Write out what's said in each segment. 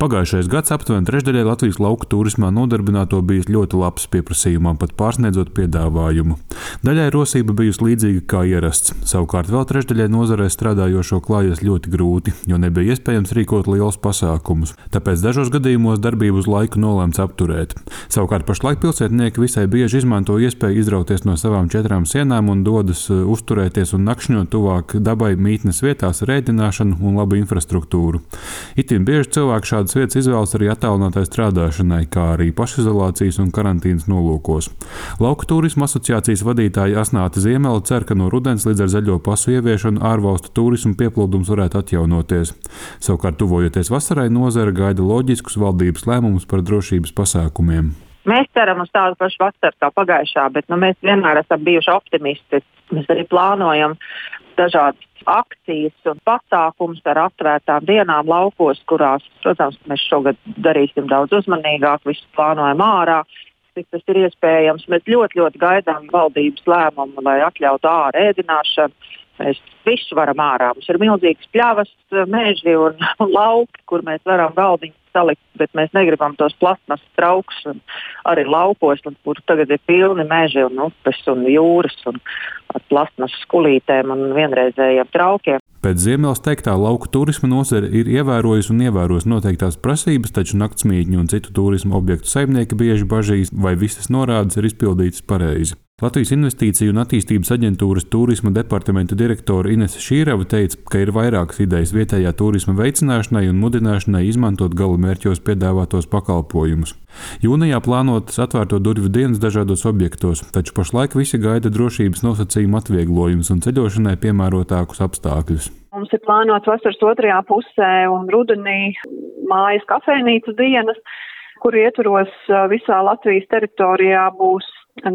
Pagājušais gads aptuveni trešdaļai Latvijas lauku turismā nodarbināto bijis ļoti labs, pieprasījumam pat pārsniedzot piedāvājumu. Daļai rosība bijusi līdzīga kā ierasts. Savukārt vēl trešdaļai nozarē strādājošo klājies ļoti grūti, jo nebija iespējams rīkot lielus pasākumus. Tāpēc dažos gadījumos darbību uz laiku nolēmts apturēt. Savukārt pašlaik pilsētnieki visai bieži izmanto iespēju izrauties no savām četrām sienām un dodas uzturēties un nakšņot tuvāk dabai mītnes vietās ar ēdināšanu un labu infrastruktūru. Itin bieži cilvēki šādas vietas izvēlas arī attālinātai strādāšanai, kā arī pašizolācijas un karantīnas nolūkos. Lauku turisma asociācijas vadītāja Asnāte Ziemele cer, ka no rudens līdz ar zaļo pasu ieviešanu ārvalstu turismu pieplūdums varētu atjaunoties. Savukārt, tuvojoties vasarai, nozare gaida loģiskus valdības lēmumus par drošības pasākumiem. Mēs ceram uz tādu pašu vasaru kā pagājušā, bet mēs vienmēr esam bijuši optimisti. Mēs arī plānojam dažādas akcijas un pasākumus ar atvērtām dienām laukos, kurās, protams, mēs šogad darīsim daudz uzmanīgāk, visu plānojam ārā, cik tas ir iespējams. Mēs ļoti gaidām valdības lēmumu, lai atļautu ārā ēdināšanu. Mēs visu varam ārā. Mums ir milzīgas pļavas, meži un lauki, kur mēs varam galdiņus salikt, bet mēs negribam tos plasmas traukus un arī laukos, kur tagad ir pilni meži un upes un jūras un ar plasmas skulītēm un vienreizējiem traukiem. Pēc Ziemeles teiktā, lauku turisma nozare ir ievērojusi un ievēros noteiktās prasības, taču naktsmītņu un citu turisma objektu saimnieki bieži bažīs, vai visas norādes ir izpildītas pareizi. Latvijas Investīciju un attīstības aģentūras turisma departamenta direktore Inese Šīrava teica, ka ir vairākas idejas vietējā turisma veicināšanai un mudināšanai izmantot galamērķos piedāvātos pakalpojumus. Jūnijā plānotas atvērto durvju dienas dažādos objektos, taču pašlaik visi gaida drošības nosacījumu atvieglojumus un ceļošanai piemērotākus apstākļus. Mums ir plānots vasaras otrajā pusē un rudenī mājas kafejnīcu dienas, kur ietvaros visā Latvijas teritorijā būs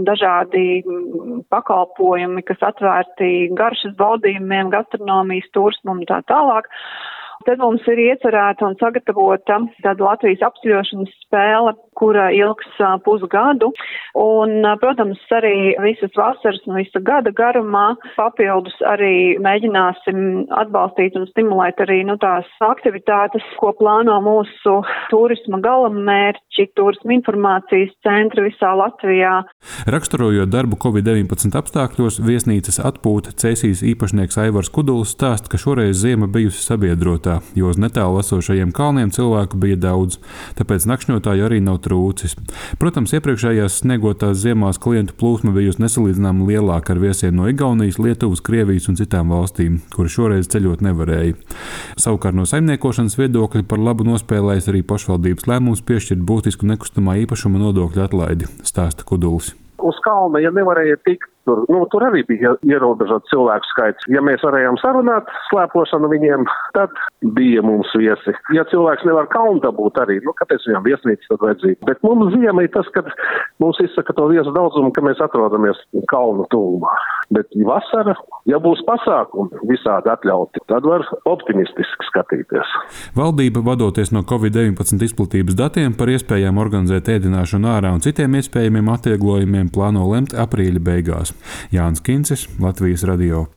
dažādi pakalpojumi, kas atvērti garšas baudījumiem, gastronomijas, turismam un tā tālāk. Tad mums ir iecerēta un sagatavota tāda Latvijas apceļošanas spēle, kura ilgs pusgadu. Un, protams, arī visas vasaras un visa gada garumā papildus arī mēģināsim atbalstīt un stimulēt arī tās aktivitātes, ko plāno mūsu turisma galamērķi, turisma informācijas centri visā Latvijā. Raksturojot darbu Covid-19 apstākļos, viesnīcas atpūta Cēsīs īpašnieks Aivars Kudulis stāsta, ka šoreiz ziema bijusi sabiedrotā, jo uz netālu esošajiem kalniem cilvēku bija daudz, tāpēc nakšņotāju arī nav trūcis. Protams, iepriekšējās sniegotās ziemās klientu plūsma bijusi nesalīdzināmi lielāka ar viesiem no Igaunijas, Lietuvas, Krievijas un citām valstīm, kuri šoreiz ceļot nevarēja. Savukārt no saimniekošanas viedokļa par labu nospēlējas arī pašvaldības lēmums piešķirt būtisku nekustamā īpašuma nodokļu atlaidi, stāsta Kudulis. Uz kalna, ja nevarēja tikt, tur arī bija ierobežots cilvēku skaits. Ja mēs varējām sarunāt slēpošanu viņiem, tad bija mums viesi. Ja cilvēks nevar kalnu dabūt arī, kāpēc viņam viesnīca tad vajadzīga? Bet mums ziema ir tas, ka mums izsaka to viesu daudzumu, ka mēs atrodamies kalnu tuvumā. Bet vasara, ja būs pasākumi visādi atļauti, tad var optimistiski skatīties. Valdība, vadoties no Covid-19 izplatības datiem par iespējām organizēt ēdināšanu ārā un citiem iespējamiem atvieglojumiem, plāno lemt aprīļa beigās. Jānis Kincis, Latvijas radio.